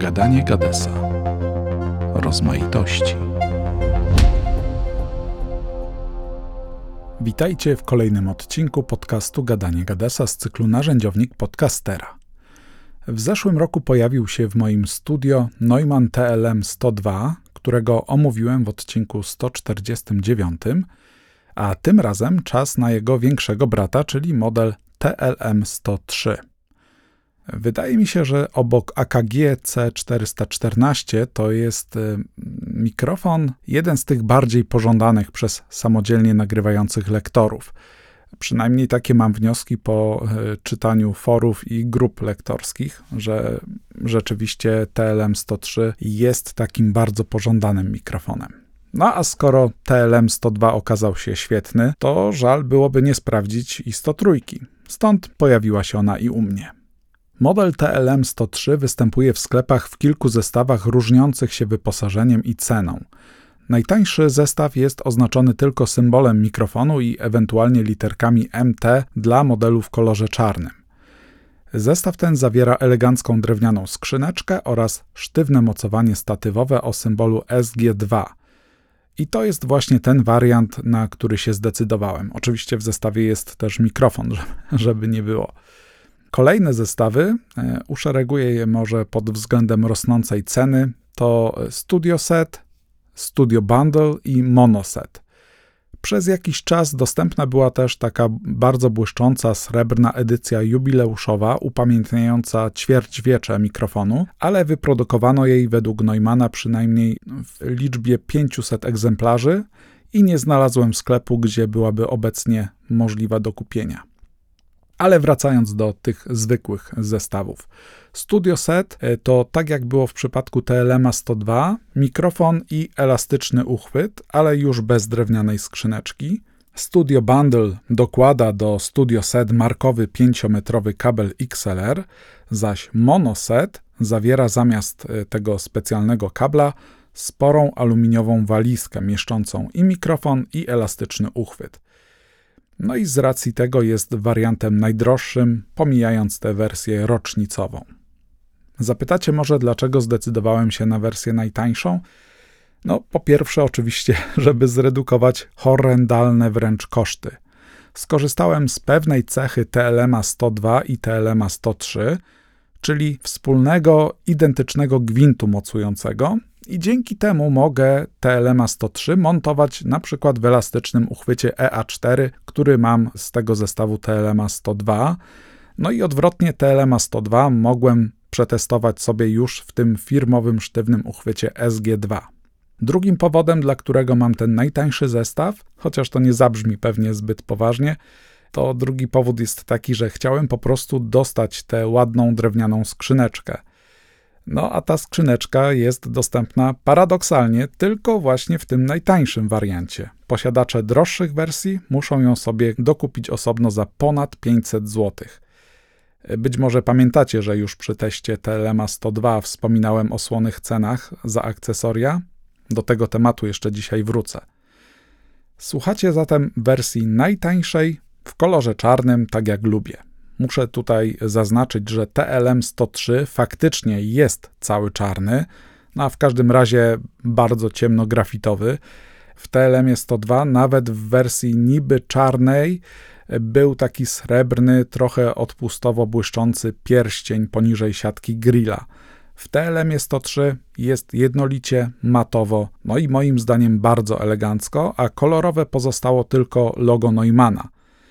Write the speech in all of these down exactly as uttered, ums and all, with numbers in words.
Gadanie Gadesa. Rozmaitości. Witajcie w kolejnym odcinku podcastu Gadanie Gadesa z cyklu Narzędziownik Podcastera. W zeszłym roku pojawił się w moim studio Neumann T L M sto dwa, którego omówiłem w odcinku sto czterdziestym dziewiątym, a tym razem czas na jego większego brata, czyli model T L M sto trzy. Wydaje mi się, że obok A K G C czterysta czternaście to jest mikrofon jeden z tych bardziej pożądanych przez samodzielnie nagrywających lektorów. Przynajmniej takie mam wnioski po czytaniu forów i grup lektorskich, że rzeczywiście T L M sto trzy jest takim bardzo pożądanym mikrofonem. No a skoro T L M sto dwa okazał się świetny, to żal byłoby nie sprawdzić i sto trzy. Stąd pojawiła się ona i u mnie. Model T L M sto trzy występuje w sklepach w kilku zestawach różniących się wyposażeniem i ceną. Najtańszy zestaw jest oznaczony tylko symbolem mikrofonu i ewentualnie literkami M T dla modelu w kolorze czarnym. Zestaw ten zawiera elegancką drewnianą skrzyneczkę oraz sztywne mocowanie statywowe o symbolu S G dwa. I to jest właśnie ten wariant, na który się zdecydowałem. Oczywiście w zestawie jest też mikrofon, żeby nie było. Kolejne zestawy, uszereguję je może pod względem rosnącej ceny, to Studio Set, Studio Bundle i Mono Set. Przez jakiś czas dostępna była też taka bardzo błyszcząca srebrna edycja jubileuszowa upamiętniająca ćwierćwiecze mikrofonu, ale wyprodukowano jej według Neumanna przynajmniej w liczbie pięciuset egzemplarzy i nie znalazłem sklepu, gdzie byłaby obecnie możliwa do kupienia. Ale wracając do tych zwykłych zestawów. Studio Set to, tak jak było w przypadku T L M sto dwa, mikrofon i elastyczny uchwyt, ale już bez drewnianej skrzyneczki. Studio Bundle dokłada do Studio Set markowy pięciometrowy kabel X L R, zaś Mono Set zawiera zamiast tego specjalnego kabla sporą aluminiową walizkę mieszczącą i mikrofon, i elastyczny uchwyt. No i z racji tego jest wariantem najdroższym, pomijając tę wersję rocznicową. Zapytacie może, dlaczego zdecydowałem się na wersję najtańszą? No, po pierwsze oczywiście, żeby zredukować horrendalne wręcz koszty. Skorzystałem z pewnej cechy T L M sto dwa i T L M sto trzy, czyli wspólnego, identycznego gwintu mocującego, i dzięki temu mogę T L M sto trzy montować na przykład w elastycznym uchwycie E A cztery, który mam z tego zestawu T L M sto dwa. No i odwrotnie T L M sto dwa mogłem przetestować sobie już w tym firmowym sztywnym uchwycie S G dwa. Drugim powodem, dla którego mam ten najtańszy zestaw, chociaż to nie zabrzmi pewnie zbyt poważnie, to drugi powód jest taki, że chciałem po prostu dostać tę ładną drewnianą skrzyneczkę. No a ta skrzyneczka jest dostępna paradoksalnie tylko właśnie w tym najtańszym wariancie. Posiadacze droższych wersji muszą ją sobie dokupić osobno za ponad pięćset złotych. Być może pamiętacie, że już przy teście T L M sto dwa wspominałem o słonych cenach za akcesoria. Do tego tematu jeszcze dzisiaj wrócę. Słuchacie zatem wersji najtańszej w kolorze czarnym, tak jak lubię. Muszę tutaj zaznaczyć, że T L M sto trzy faktycznie jest cały czarny, no a w każdym razie bardzo ciemnografitowy. W T L M sto dwa nawet w wersji niby czarnej był taki srebrny, trochę odpustowo błyszczący pierścień poniżej siatki grilla. W T L M sto trzy jest jednolicie, matowo, no i moim zdaniem bardzo elegancko, a kolorowe pozostało tylko logo Neumanna.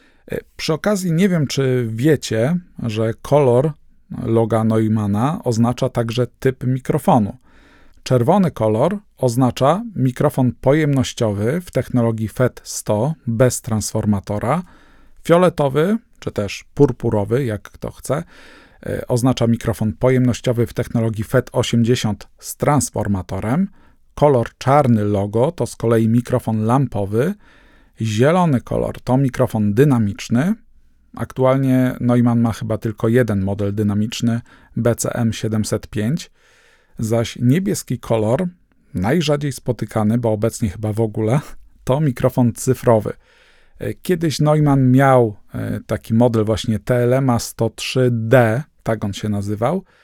Przy okazji nie wiem, czy wiecie, że kolor loga Neumanna oznacza także typ mikrofonu. Czerwony kolor oznacza mikrofon pojemnościowy w technologii F E T sto bez transformatora. Fioletowy, czy też purpurowy, jak kto chce, oznacza mikrofon pojemnościowy w technologii F E T osiemdziesiąt z transformatorem. Kolor czarny logo to z kolei mikrofon lampowy. Zielony kolor to mikrofon dynamiczny. Aktualnie Neumann ma chyba tylko jeden model dynamiczny, B C M siedemset pięć, zaś niebieski kolor, najrzadziej spotykany, bo obecnie chyba w ogóle, to mikrofon cyfrowy. Kiedyś Neumann miał taki model właśnie T L M sto trzy D, tak on się nazywał,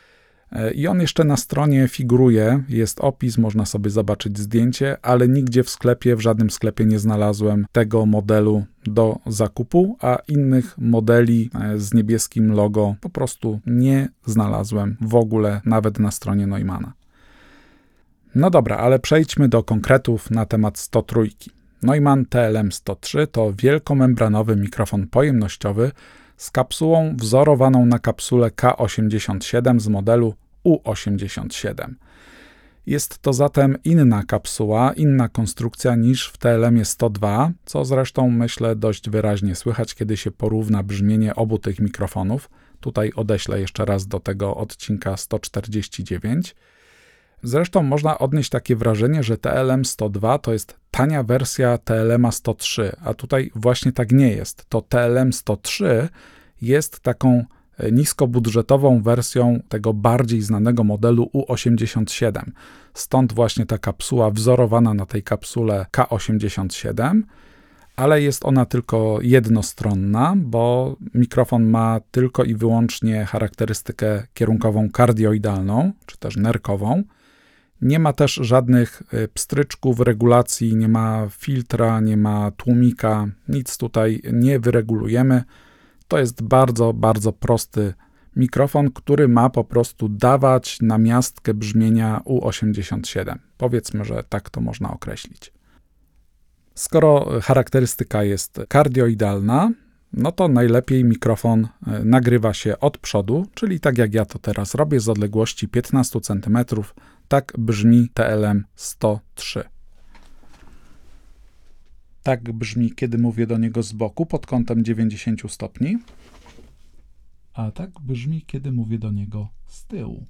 I on jeszcze na stronie figuruje, jest opis, można sobie zobaczyć zdjęcie, ale nigdzie w sklepie, w żadnym sklepie nie znalazłem tego modelu do zakupu, a innych modeli z niebieskim logo po prostu nie znalazłem w ogóle, nawet na stronie Neumanna. No dobra, ale przejdźmy do konkretów na temat sto trzy. Neumann T L M sto trzy to wielkomembranowy mikrofon pojemnościowy z kapsułą wzorowaną na kapsule K osiemdziesiąt siedem z modelu U osiemdziesiąt siedem. Jest to zatem inna kapsuła, inna konstrukcja niż w T L M sto dwa, co zresztą myślę dość wyraźnie słychać, kiedy się porówna brzmienie obu tych mikrofonów. Tutaj odeślę jeszcze raz do tego odcinka sto czterdzieści dziewięć. Zresztą można odnieść takie wrażenie, że T L M sto dwa to jest tania wersja T L M sto trzy, a tutaj właśnie tak nie jest. To T L M sto trzy jest taką niskobudżetową wersją tego bardziej znanego modelu U osiemdziesiąt siedem. Stąd właśnie ta kapsuła wzorowana na tej kapsule K osiemdziesiąt siedem, ale jest ona tylko jednostronna, bo mikrofon ma tylko i wyłącznie charakterystykę kierunkową kardioidalną, czy też nerkową. Nie ma też żadnych pstryczków, regulacji, nie ma filtra, nie ma tłumika, nic tutaj nie wyregulujemy. To jest bardzo, bardzo prosty mikrofon, który ma po prostu dawać namiastkę brzmienia U osiemdziesiąt siedem. Powiedzmy, że tak to można określić. Skoro charakterystyka jest kardioidalna, no to najlepiej mikrofon nagrywa się od przodu, czyli tak jak ja to teraz robię, z odległości piętnaście centymetrów. Tak brzmi T L M sto trzy. Tak brzmi, kiedy mówię do niego z boku, pod kątem dziewięćdziesiąt stopni. A tak brzmi, kiedy mówię do niego z tyłu.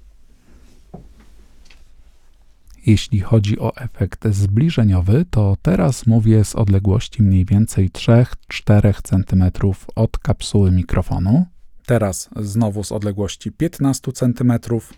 Jeśli chodzi o efekt zbliżeniowy, to teraz mówię z odległości mniej więcej trzy do czterech centymetrów od kapsuły mikrofonu. Teraz znowu z odległości piętnaście centymetrów,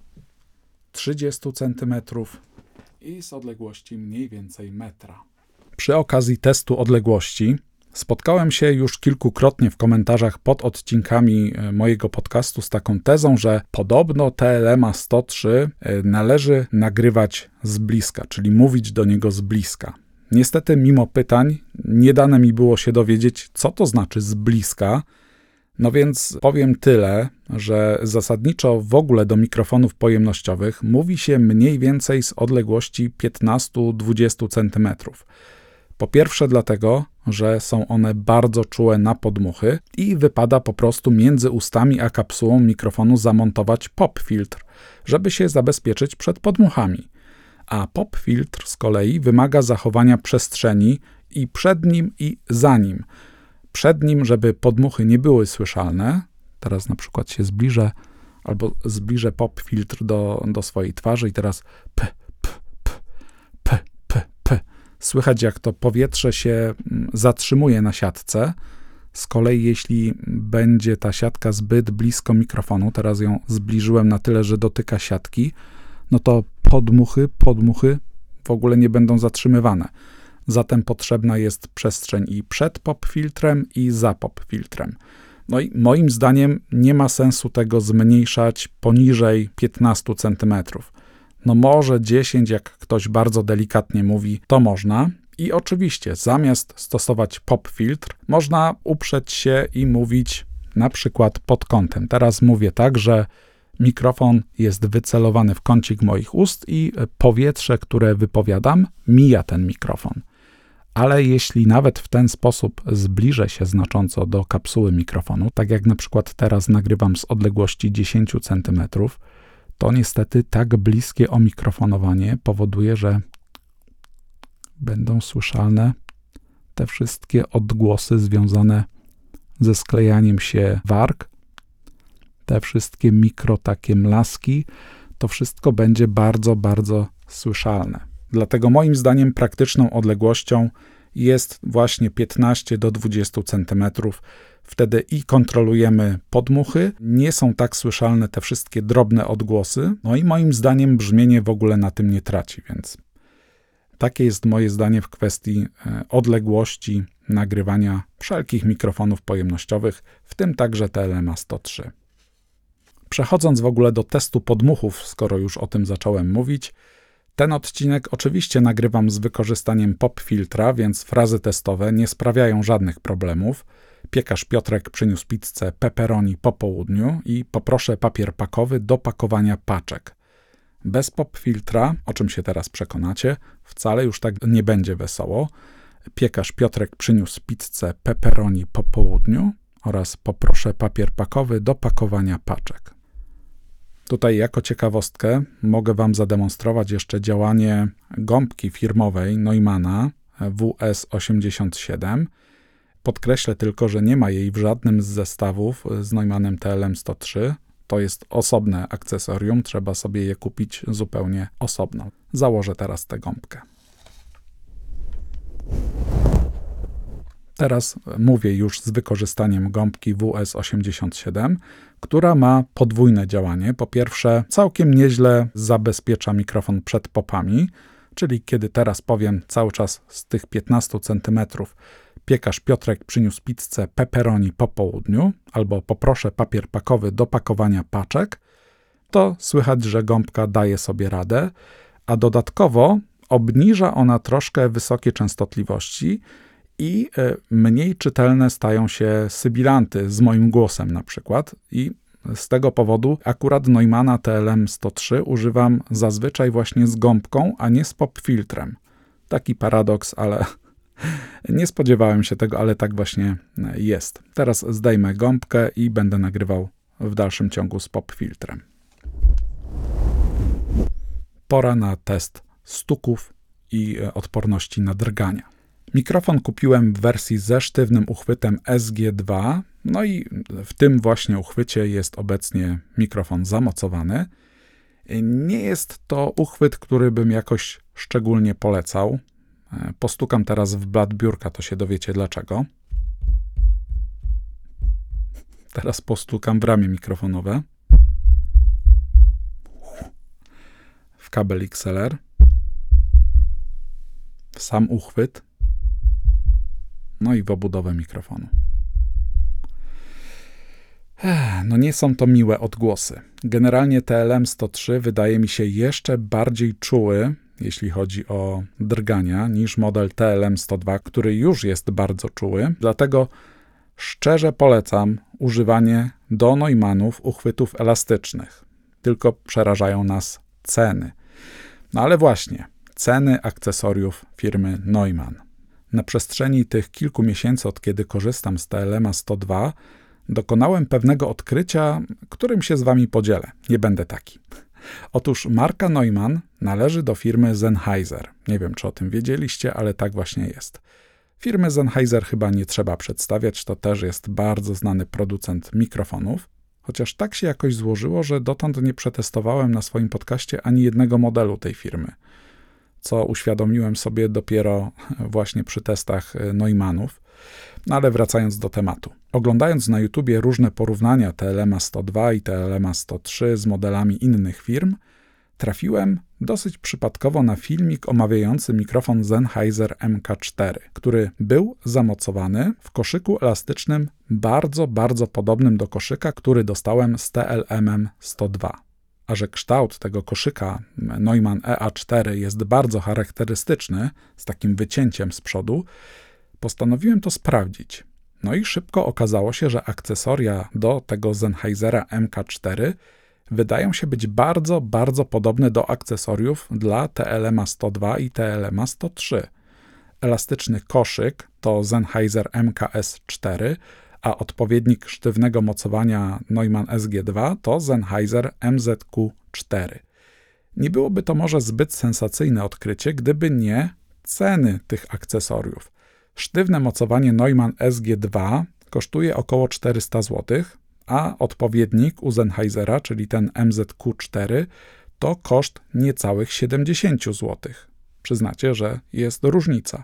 trzydzieści centymetrów i z odległości mniej więcej metra. Przy okazji testu odległości spotkałem się już kilkukrotnie w komentarzach pod odcinkami mojego podcastu z taką tezą, że podobno T L M sto trzy należy nagrywać z bliska, czyli mówić do niego z bliska. Niestety, mimo pytań, nie dane mi było się dowiedzieć, co to znaczy z bliska. No więc powiem tyle, że zasadniczo w ogóle do mikrofonów pojemnościowych mówi się mniej więcej z odległości piętnaście do dwudziestu centymetrów. Po pierwsze dlatego, że są one bardzo czułe na podmuchy i wypada po prostu między ustami a kapsułą mikrofonu zamontować pop filtr, żeby się zabezpieczyć przed podmuchami. A pop filtr z kolei wymaga zachowania przestrzeni i przed nim i za nim. Przed nim, żeby podmuchy nie były słyszalne. Teraz na przykład się zbliżę albo zbliżę pop filtr do, do swojej twarzy i teraz p, p, p, p, p, p. Słychać, jak to powietrze się zatrzymuje na siatce. Z kolei jeśli będzie ta siatka zbyt blisko mikrofonu, teraz ją zbliżyłem na tyle, że dotyka siatki, no to podmuchy, podmuchy w ogóle nie będą zatrzymywane. Zatem potrzebna jest przestrzeń i przed pop filtrem, i za pop filtrem. No i moim zdaniem nie ma sensu tego zmniejszać poniżej piętnastu centymetrów. No może dziesięć, jak ktoś bardzo delikatnie mówi, to można. I oczywiście zamiast stosować pop filtr, można uprzeć się i mówić na przykład pod kątem. Teraz mówię tak, że mikrofon jest wycelowany w kącik moich ust i powietrze, które wypowiadam, mija ten mikrofon. Ale jeśli nawet w ten sposób zbliżę się znacząco do kapsuły mikrofonu, tak jak na przykład teraz nagrywam z odległości dziesięć centymetrów, to niestety tak bliskie omikrofonowanie powoduje, że będą słyszalne te wszystkie odgłosy związane ze sklejaniem się warg, te wszystkie mikro takie mlaski, to wszystko będzie bardzo, bardzo słyszalne. Dlatego moim zdaniem praktyczną odległością jest właśnie piętnaście do dwudziestu centymetrów. Wtedy i kontrolujemy podmuchy, nie są tak słyszalne te wszystkie drobne odgłosy, no i moim zdaniem brzmienie w ogóle na tym nie traci, więc takie jest moje zdanie w kwestii odległości nagrywania wszelkich mikrofonów pojemnościowych, w tym także T L M sto trzy. Przechodząc w ogóle do testu podmuchów, skoro już o tym zacząłem mówić, ten odcinek oczywiście nagrywam z wykorzystaniem pop filtra, więc frazy testowe nie sprawiają żadnych problemów. Piekarz Piotrek przyniósł pizzę pepperoni po południu i poproszę papier pakowy do pakowania paczek. Bez pop filtra, o czym się teraz przekonacie, wcale już tak nie będzie wesoło. Piekarz Piotrek przyniósł pizzę pepperoni po południu oraz poproszę papier pakowy do pakowania paczek. Tutaj jako ciekawostkę mogę Wam zademonstrować jeszcze działanie gąbki firmowej Neumana W S osiemdziesiąt siedem. Podkreślę tylko, że nie ma jej w żadnym z zestawów z Neumanem T L M sto trzy. To jest osobne akcesorium, trzeba sobie je kupić zupełnie osobno. Założę teraz tę gąbkę. Teraz mówię już z wykorzystaniem gąbki W S osiemdziesiąt siedem, która ma podwójne działanie. Po pierwsze, całkiem nieźle zabezpiecza mikrofon przed popami, czyli kiedy teraz powiem cały czas z tych piętnastu centymetrów piekarz Piotrek przyniósł pizzę pepperoni po południu, albo poproszę papier pakowy do pakowania paczek, to słychać, że gąbka daje sobie radę, a dodatkowo obniża ona troszkę wysokie częstotliwości i mniej czytelne stają się sybilanty z moim głosem na przykład. I z tego powodu akurat Neumana T L M sto trzy używam zazwyczaj właśnie z gąbką, a nie z pop filtrem. Taki paradoks, ale nie spodziewałem się tego, ale tak właśnie jest. Teraz zdejmę gąbkę i będę nagrywał w dalszym ciągu z pop filtrem. Pora na test stuków i odporności na drgania. Mikrofon kupiłem w wersji ze sztywnym uchwytem S G dwa, no i w tym właśnie uchwycie jest obecnie mikrofon zamocowany. Nie jest to uchwyt, który bym jakoś szczególnie polecał. Postukam teraz w blat biurka, to się dowiecie dlaczego. Teraz postukam w ramię mikrofonowe, w kabel X L R, w sam uchwyt, no i w obudowę mikrofonu. No nie są to miłe odgłosy. Generalnie T L M sto trzy wydaje mi się jeszcze bardziej czuły, jeśli chodzi o drgania, niż model T L M sto dwa, który już jest bardzo czuły. Dlatego szczerze polecam używanie do Neumanów uchwytów elastycznych. Tylko przerażają nas ceny. No ale właśnie, ceny akcesoriów firmy Neumann. Na przestrzeni tych kilku miesięcy, od kiedy korzystam z T L M sto dwa, dokonałem pewnego odkrycia, którym się z Wami podzielę. Nie będę taki. Otóż marka Neumann należy do firmy Sennheiser. Nie wiem, czy o tym wiedzieliście, ale tak właśnie jest. Firmy Sennheiser chyba nie trzeba przedstawiać, to też jest bardzo znany producent mikrofonów, chociaż tak się jakoś złożyło, że dotąd nie przetestowałem na swoim podcaście ani jednego modelu tej firmy, co uświadomiłem sobie dopiero właśnie przy testach Neumannów. No ale wracając do tematu. Oglądając na YouTubie różne porównania T L M sto dwa i T L M sto trzy z modelami innych firm, trafiłem dosyć przypadkowo na filmik omawiający mikrofon Sennheiser M K cztery, który był zamocowany w koszyku elastycznym bardzo, bardzo podobnym do koszyka, który dostałem z T L M sto dwa. A że kształt tego koszyka Neumann E A cztery jest bardzo charakterystyczny, z takim wycięciem z przodu, postanowiłem to sprawdzić. No i szybko okazało się, że akcesoria do tego Sennheisera M K cztery wydają się być bardzo, bardzo podobne do akcesoriów dla T L M sto dwa i T L M sto trzy. Elastyczny koszyk to Sennheiser M K S cztery, a odpowiednik sztywnego mocowania Neumann S G dwa to Sennheiser M Z Q cztery. Nie byłoby to może zbyt sensacyjne odkrycie, gdyby nie ceny tych akcesoriów. Sztywne mocowanie Neumann S G dwa kosztuje około czterysta złotych, a odpowiednik u Sennheisera, czyli ten M Z Q cztery, to koszt niecałych siedemdziesiąt złotych. Przyznacie, że jest różnica.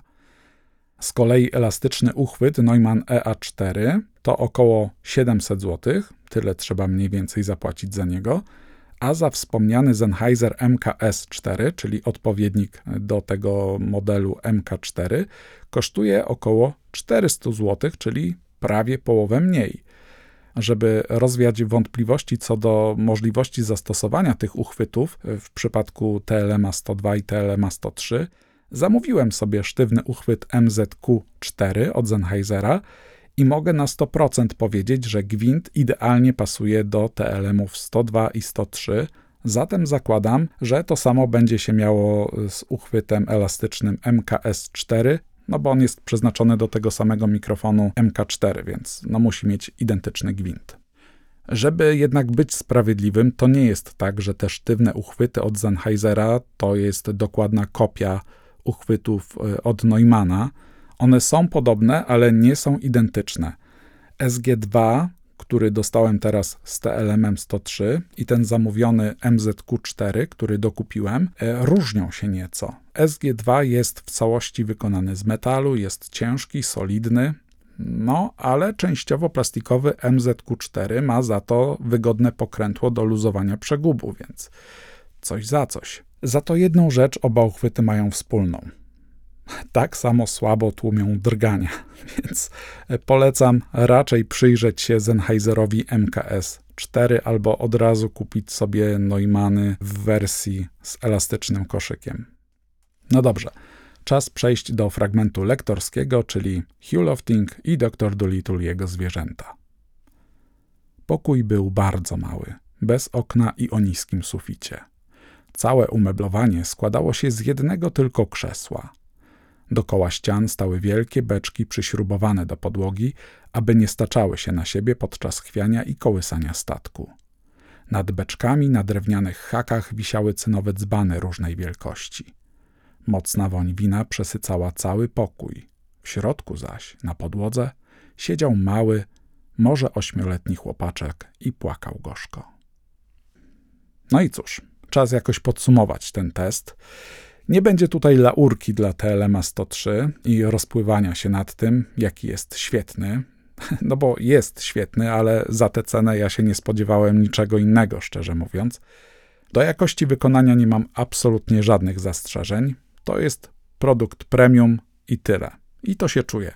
Z kolei elastyczny uchwyt Neumann E A cztery to około siedemset złotych, tyle trzeba mniej więcej zapłacić za niego, a za wspomniany Sennheiser M K S cztery, czyli odpowiednik do tego modelu M K cztery, kosztuje około czterysta złotych, czyli prawie połowę mniej. żeby rozwiać wątpliwości co do możliwości zastosowania tych uchwytów w przypadku T L M A sto dwa i T L M A sto trzy, zamówiłem sobie sztywny uchwyt M Z Q cztery od Sennheisera i mogę na sto procent powiedzieć, że gwint idealnie pasuje do T L M-ów sto dwa i sto trzy, zatem zakładam, że to samo będzie się miało z uchwytem elastycznym M K S cztery, no bo on jest przeznaczony do tego samego mikrofonu M K cztery, więc no musi mieć identyczny gwint. Żeby jednak być sprawiedliwym, to nie jest tak, że te sztywne uchwyty od Sennheisera to jest dokładna kopia uchwytów od Neumana. One są podobne, ale nie są identyczne. S G dwa, który dostałem teraz z T L M-em sto trzy i ten zamówiony M Z Q cztery, który dokupiłem, różnią się nieco. S G dwa jest w całości wykonany z metalu, jest ciężki, solidny, no ale częściowo plastikowy M Z Q cztery ma za to wygodne pokrętło do luzowania przegubu, więc coś za coś. Za to jedną rzecz oba uchwyty mają wspólną. Tak samo słabo tłumią drgania, więc polecam raczej przyjrzeć się Sennheiserowi M K S cztery albo od razu kupić sobie Neumany w wersji z elastycznym koszykiem. No dobrze, czas przejść do fragmentu lektorskiego, czyli Hugh Lofting i doktor Dolittle i jego zwierzęta. Pokój był bardzo mały, bez okna i o niskim suficie. Całe umeblowanie składało się z jednego tylko krzesła. Dokoła ścian stały wielkie beczki przyśrubowane do podłogi, aby nie staczały się na siebie podczas chwiania i kołysania statku. Nad beczkami na drewnianych hakach wisiały cynowe dzbany różnej wielkości. Mocna woń wina przesycała cały pokój. W środku zaś, na podłodze, siedział mały, może ośmioletni chłopaczek i płakał gorzko. No i cóż, czas jakoś podsumować ten test. Nie będzie tutaj laurki dla T L M A sto trzy i rozpływania się nad tym, jaki jest świetny, no bo jest świetny, ale za tę cenę ja się nie spodziewałem niczego innego, szczerze mówiąc. Do jakości wykonania nie mam absolutnie żadnych zastrzeżeń. To jest produkt premium i tyle. I to się czuje.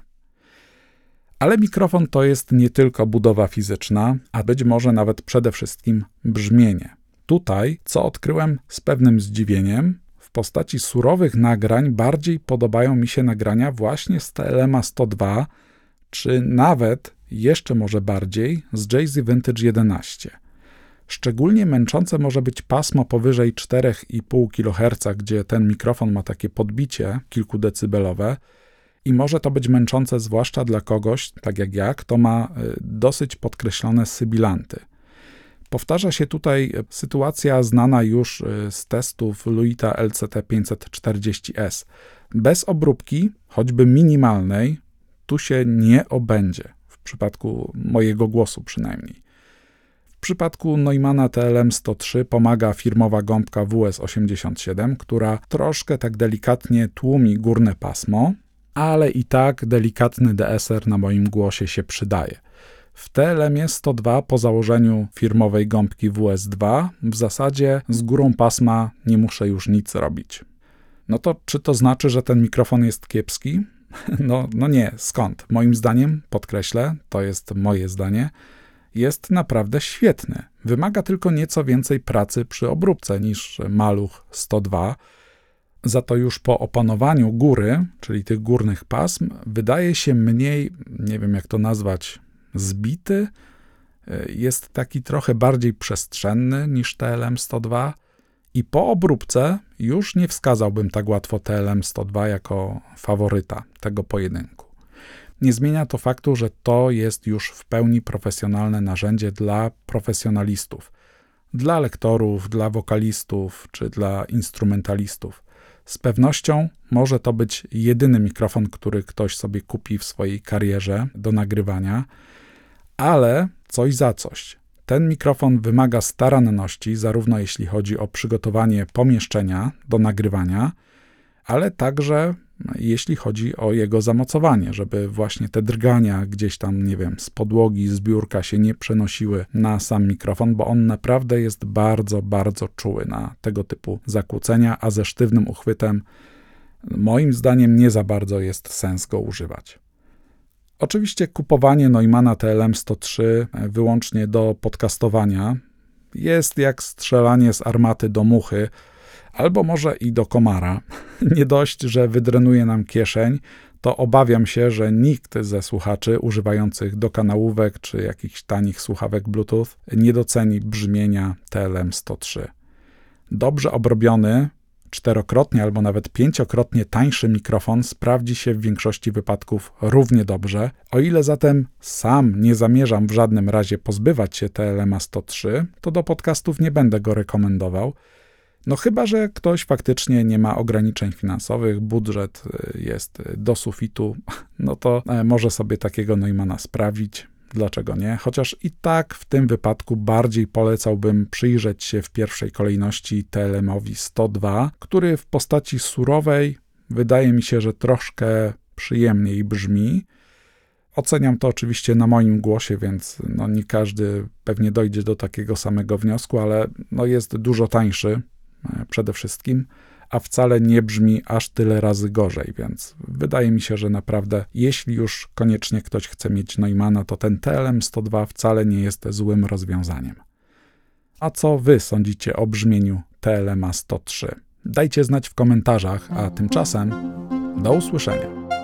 Ale mikrofon to jest nie tylko budowa fizyczna, a być może nawet przede wszystkim brzmienie. Tutaj, co odkryłem z pewnym zdziwieniem, w postaci surowych nagrań bardziej podobają mi się nagrania właśnie z T L M A sto dwa, czy nawet jeszcze może bardziej z J Z Vintage jedenaście. Szczególnie męczące może być pasmo powyżej cztery i pół kiloherca, gdzie ten mikrofon ma takie podbicie kilkudecybelowe i może to być męczące zwłaszcza dla kogoś, tak jak ja, kto ma dosyć podkreślone sybilanty. Powtarza się tutaj sytuacja znana już z testów Lewitta L C T pięćset czterdzieści S. Bez obróbki, choćby minimalnej, tu się nie obędzie, w przypadku mojego głosu przynajmniej. W przypadku Neumana T L M sto trzy pomaga firmowa gąbka W S osiemdziesiąt siedem, która troszkę tak delikatnie tłumi górne pasmo, ale i tak delikatny D S R na moim głosie się przydaje. W T L M sto dwa po założeniu firmowej gąbki W S dwa w zasadzie z górą pasma nie muszę już nic robić. No to czy to znaczy, że ten mikrofon jest kiepski? No, no nie, skąd? Moim zdaniem, podkreślę, to jest moje zdanie, jest naprawdę świetny. Wymaga tylko nieco więcej pracy przy obróbce niż Maluch sto dwa. Za to już po opanowaniu góry, czyli tych górnych pasm, wydaje się mniej, nie wiem jak to nazwać, zbity, jest taki trochę bardziej przestrzenny niż T L M sto dwa i po obróbce już nie wskazałbym tak łatwo T L M sto dwa jako faworyta tego pojedynku. Nie zmienia to faktu, że to jest już w pełni profesjonalne narzędzie dla profesjonalistów, dla lektorów, dla wokalistów czy dla instrumentalistów. Z pewnością może to być jedyny mikrofon, który ktoś sobie kupi w swojej karierze do nagrywania, ale coś za coś. Ten mikrofon wymaga staranności, zarówno jeśli chodzi o przygotowanie pomieszczenia do nagrywania, ale także jeśli chodzi o jego zamocowanie, żeby właśnie te drgania gdzieś tam, nie wiem, z podłogi, z biurka się nie przenosiły na sam mikrofon, bo on naprawdę jest bardzo, bardzo czuły na tego typu zakłócenia, a ze sztywnym uchwytem moim zdaniem nie za bardzo jest sens go używać. Oczywiście kupowanie Neumana T L M sto trzy wyłącznie do podcastowania jest jak strzelanie z armaty do muchy, albo może i do komara. Nie dość, że wydrenuje nam kieszeń, to obawiam się, że nikt ze słuchaczy używających dokanałówek czy jakichś tanich słuchawek Bluetooth nie doceni brzmienia T L M sto trzy. Dobrze obrobiony, czterokrotnie albo nawet pięciokrotnie tańszy mikrofon sprawdzi się w większości wypadków równie dobrze. O ile zatem sam nie zamierzam w żadnym razie pozbywać się T L M sto trzy, to do podcastów nie będę go rekomendował. No chyba że ktoś faktycznie nie ma ograniczeń finansowych, budżet jest do sufitu, no to może sobie takiego Neumana sprawić. Dlaczego nie? Chociaż i tak w tym wypadku bardziej polecałbym przyjrzeć się w pierwszej kolejności T L M-owi sto dwa, który w postaci surowej wydaje mi się, że troszkę przyjemniej brzmi. Oceniam to oczywiście na moim głosie, więc no nie każdy pewnie dojdzie do takiego samego wniosku, ale no jest dużo tańszy przede wszystkim, a wcale nie brzmi aż tyle razy gorzej, więc wydaje mi się, że naprawdę jeśli już koniecznie ktoś chce mieć Neumana, to ten T L M sto dwa wcale nie jest złym rozwiązaniem. A co wy sądzicie o brzmieniu T L M sto trzy? Dajcie znać w komentarzach, a tymczasem do usłyszenia.